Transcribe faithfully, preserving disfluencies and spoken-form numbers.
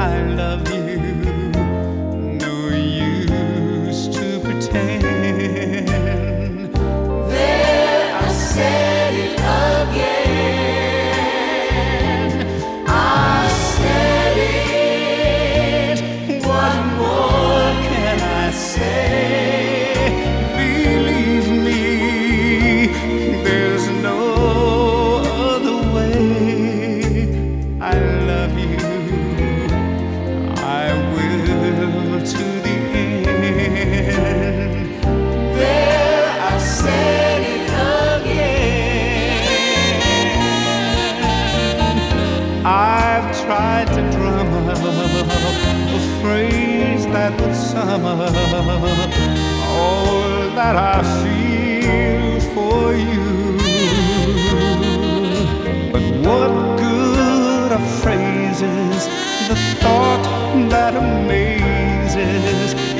I love you. No use to pretend. There, I said it again. I said it. What more can I say? Believe me, there's no other way. I love you, I will to the end. There, I said it again. I've tried to drum up a phrase that would sum up all that I feel for you. But what good are phrases? The thought that amazes